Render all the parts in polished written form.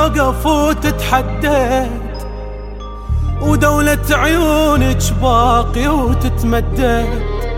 بتوقف وتتحدد، ودولة عيونك باقية وتتمدد.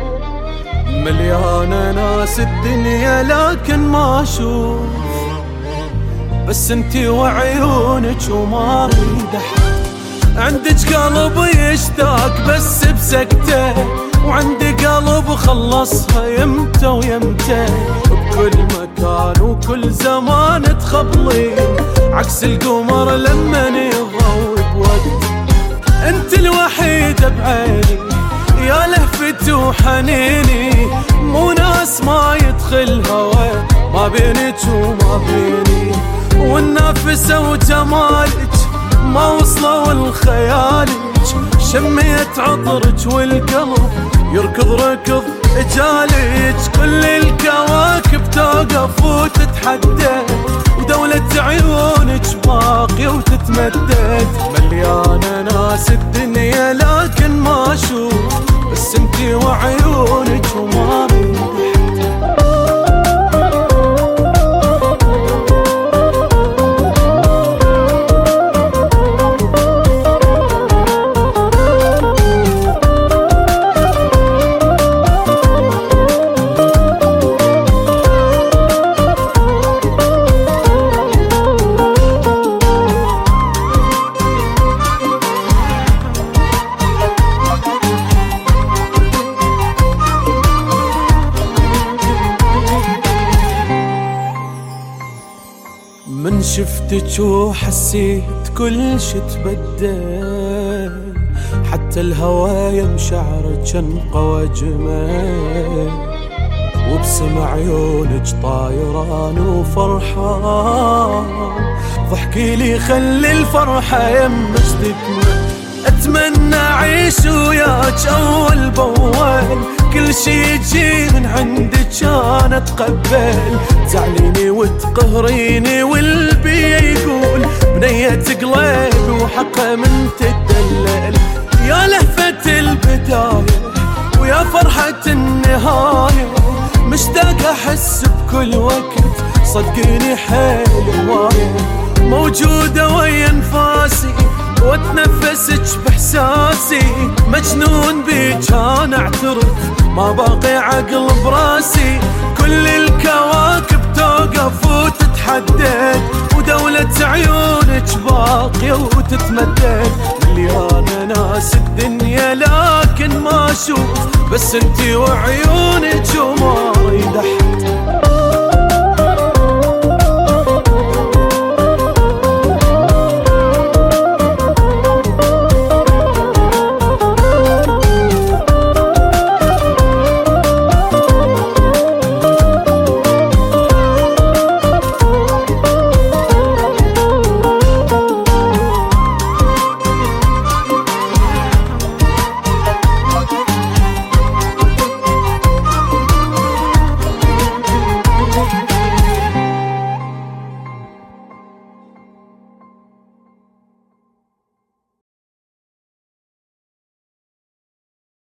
مليانة ناس الدنيا لكن ما اشوف، بس انتي وعيونك وما اريد احد. عندك قلب يشتاق بس بسكته، وعندي قلب خلصها يمتى ويمتى. بكل مكان وكل زمان تخبلين، عكس القمر لما يضوي بوقت. انت الوحيدة بعيني يا لهفتي وحنيني، مو ناس ما يدخل هوا ما بينك وما بيني. والنافسة وجمالك ما وصلوا لخيالك، شميت عطرك والقلب يركض ركض اجالك. كل الكواكب توقف وتتحدد، ودولة عيونك باقية وتتمدد. مليانة ناس الدنيا لكن ما اشوف، بس انتي وعيونك وما اريد احد. من شفتك وحسيت كل شي تبدل، حتى الهوايا مشاعرك انقوى جمال. وبسمع عيونك طايران وفرحان، ضحكي لي خلي الفرحة يمش تكمل. اتمنى اعيش وياك اول باول، كل شي يجي من عندك انا اتقبل. تزعليني وتقهريني والبي يقول بنية قلبي وحقه من تدلل. يا لهفة البداية ويا فرحة النهاية، مشتاق احس بكل وقت صدقيني حيل هواية. موجودة ويا انفاسي واتنفسك باحساسي، مجنون بيك انا اعترف ما باقي عقل براسي. كل الكواكب توقف وتتحدد، ودولة عيونك باقية وتتمدد. مليانة ناس الدنيا لكن ما اشوف، بس انتي وعيونك وما اريد احد.